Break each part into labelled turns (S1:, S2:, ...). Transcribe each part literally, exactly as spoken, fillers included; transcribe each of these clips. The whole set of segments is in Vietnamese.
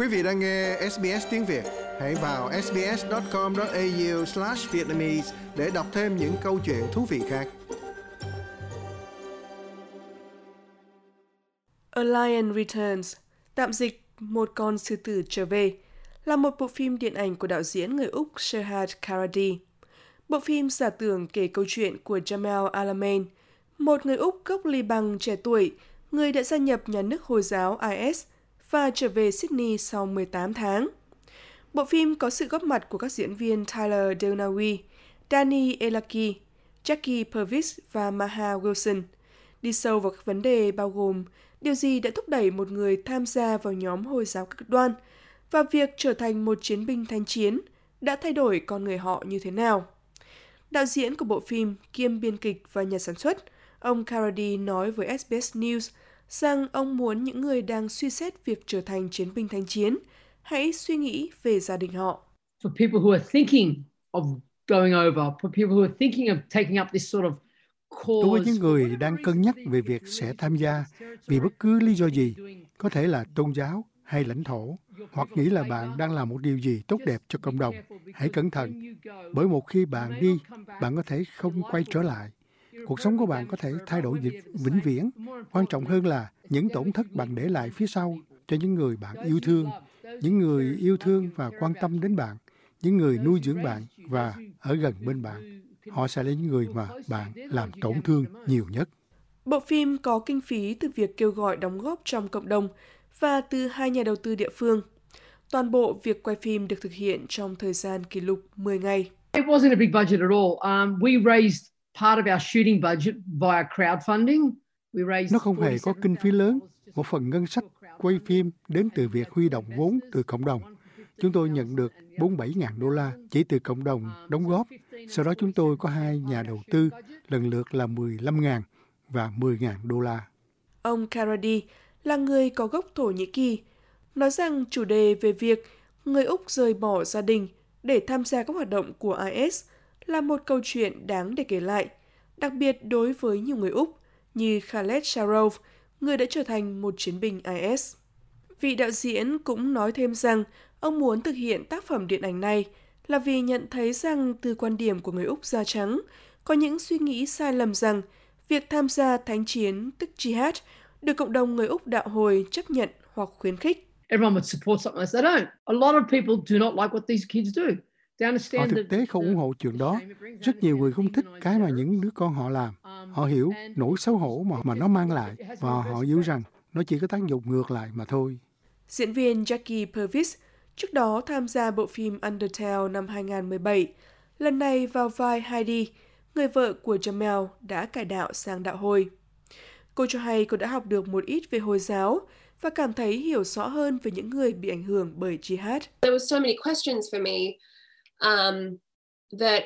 S1: Quý vị đang nghe ét bê ét tiếng Việt. Hãy vào sbs.com.au slash Vietnamese để đọc thêm những câu chuyện thú vị khác.
S2: A Lion Returns, tạm dịch Một con sư tử trở về, là một bộ phim điện ảnh của đạo diễn người Úc Shahid Karadi. Bộ phim giả tưởng kể câu chuyện của Jamal Al-Amin, một người Úc gốc Liban trẻ tuổi, người đã gia nhập nhà nước Hồi giáo i ét và trở về Sydney sau mười tám tháng. Bộ phim có sự góp mặt của các diễn viên Tyler Delnawi, Danny Elaki, Jackie Purvis và Maha Wilson, đi sâu vào các vấn đề bao gồm điều gì đã thúc đẩy một người tham gia vào nhóm Hồi giáo cực đoan và việc trở thành một chiến binh thánh chiến đã thay đổi con người họ như thế nào. Đạo diễn của bộ phim, kiêm biên kịch và nhà sản xuất, ông Karadi nói với ét bê ét News rằng ông muốn những người đang suy xét việc trở thành chiến binh thánh chiến hãy suy nghĩ về gia đình họ.
S3: For people who are thinking of going over, for people who are thinking of taking up this sort of cause.
S4: Đối với những người đang cân nhắc về việc sẽ tham gia vì bất cứ lý do gì, có thể là tôn giáo hay lãnh thổ, hoặc nghĩ là bạn đang làm một điều gì tốt đẹp cho cộng đồng, hãy cẩn thận, bởi một khi bạn đi, bạn có thể không quay trở lại. Cuộc sống của bạn có thể thay đổi vĩnh viễn. Quan trọng hơn là những tổn thất bạn để lại phía sau cho những người bạn yêu thương, những người yêu thương và quan tâm đến bạn, những người nuôi dưỡng bạn và ở gần bên bạn. Họ sẽ là những người mà bạn làm tổn thương nhiều nhất.
S2: Bộ phim có kinh phí từ việc kêu gọi đóng góp trong cộng đồng và từ hai nhà đầu tư địa phương. Toàn bộ việc quay phim được thực hiện trong thời gian kỷ lục mười ngày.
S3: It wasn't a big budget at all. Um, we raised part of our shooting budget via crowdfunding. We raised
S4: Nó không hề có kinh phí lớn. Một phần ngân sách quay phim đến từ việc huy động vốn từ cộng đồng. Chúng tôi nhận được bốn mươi bảy nghìn đô la chỉ từ cộng đồng đóng góp. Sau đó chúng tôi có hai nhà đầu tư, lần lượt là mười lăm nghìn và mười nghìn đô la.
S2: Ông Karadi là người có gốc Thổ Nhĩ Kỳ, nói rằng chủ đề về việc người Úc rời bỏ gia đình để tham gia các hoạt động của i ét là một câu chuyện đáng để kể lại, đặc biệt đối với nhiều người Úc như Khaled Sharov, người đã trở thành một chiến binh i ét. Vị đạo diễn cũng nói thêm rằng ông muốn thực hiện tác phẩm điện ảnh này là vì nhận thấy rằng từ quan điểm của người Úc da trắng, có những suy nghĩ sai lầm rằng việc tham gia thánh chiến tức jihad được cộng đồng người Úc đạo hồi chấp nhận hoặc khuyến khích.
S3: Everyone would support something like that. They don't. A lot of people do not like what these kids do.
S4: Họ thực tế không ủng hộ chuyện đó. Rất nhiều người không thích cái mà những đứa con họ làm. Họ hiểu nỗi xấu hổ mà, mà nó mang lại và họ hiểu rằng nó chỉ có tác dụng ngược lại mà thôi.
S2: Diễn viên Jackie Purvis trước đó tham gia bộ phim Undertale năm hai không một bảy, lần này vào vai Heidi, người vợ của Jamal đã cải đạo sang đạo Hồi. Cô cho hay cô đã học được một ít về Hồi giáo và cảm thấy hiểu rõ hơn về những người bị ảnh hưởng bởi jihad.
S5: There were so many questions for me um, that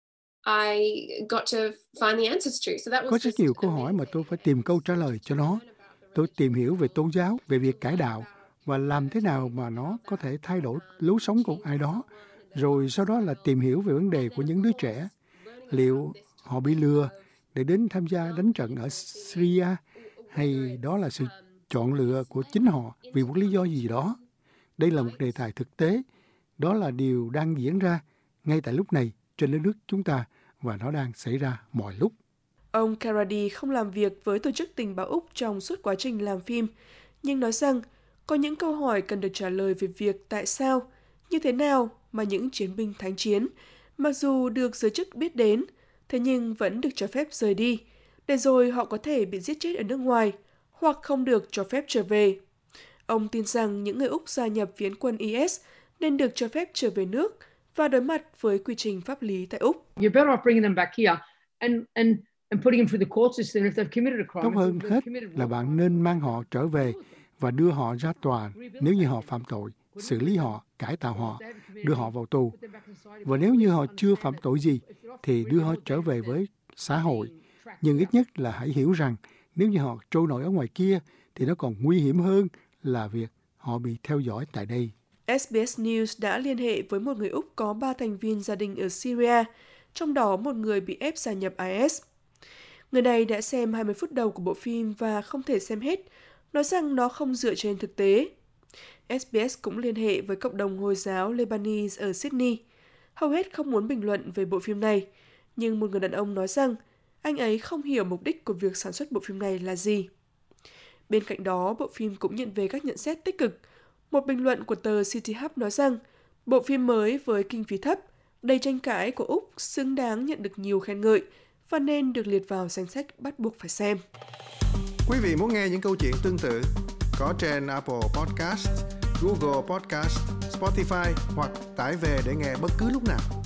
S5: I got to find the answers to. So that was
S4: Có rất nhiều câu hỏi mà tôi phải tìm câu trả lời cho nó. Tôi tìm hiểu về tôn giáo, về việc cải đạo và làm thế nào mà nó có thể thay đổi lối sống của ai đó. Rồi sau đó là tìm hiểu về vấn đề của những đứa trẻ. Liệu họ bị lừa để đến tham gia đánh trận ở Syria hay đó là sự chọn lựa của chính họ vì một lý do gì đó. Đây là một đề tài thực tế. Đó là điều đang diễn ra ngay tại lúc này trên đất nước chúng ta và nó đang xảy ra mọi lúc.
S2: Ông Karadi không làm việc với tổ chức tình báo Úc trong suốt quá trình làm phim, nhưng nói rằng có những câu hỏi cần được trả lời về việc tại sao, như thế nào mà những chiến binh thánh chiến, mặc dù được giới chức biết đến, thế nhưng vẫn được cho phép rời đi, để rồi họ có thể bị giết chết ở nước ngoài, hoặc không được cho phép trở về. Ông tin rằng những người Úc gia nhập phiến quân i ét nên được cho phép trở về nước và đối mặt với quy trình pháp lý tại Úc.
S3: You're better off bringing them back here and and and putting them through the court system if they've committed a crime.
S4: Tốt hơn hết là bạn nên mang họ trở về và đưa họ ra tòa nếu như họ phạm tội, xử lý họ, cải tạo họ, đưa họ vào tù. Và nếu như họ chưa phạm tội gì thì đưa họ trở về với xã hội. Nhưng ít nhất là hãy hiểu rằng nếu như họ trôi nổi ở ngoài kia thì nó còn nguy hiểm hơn là việc họ bị theo dõi tại đây.
S2: ét bê ét News đã liên hệ với một người Úc có ba thành viên gia đình ở Syria, trong đó một người bị ép gia nhập i ét. Người này đã xem hai mươi phút đầu của bộ phim và không thể xem hết, nói rằng nó không dựa trên thực tế. ét bê ét cũng liên hệ với cộng đồng Hồi giáo Lebanese ở Sydney. Hầu hết không muốn bình luận về bộ phim này, nhưng một người đàn ông nói rằng anh ấy không hiểu mục đích của việc sản xuất bộ phim này là gì. Bên cạnh đó, bộ phim cũng nhận về các nhận xét tích cực. Một bình luận của tờ City Hub nói rằng bộ phim mới với kinh phí thấp, đầy tranh cãi của Úc xứng đáng nhận được nhiều khen ngợi và nên được liệt vào danh sách bắt buộc phải xem.
S1: Quý vị muốn nghe những câu chuyện tương tự có trên Apple Podcast, Google Podcast, Spotify hoặc tải về để nghe bất cứ lúc nào.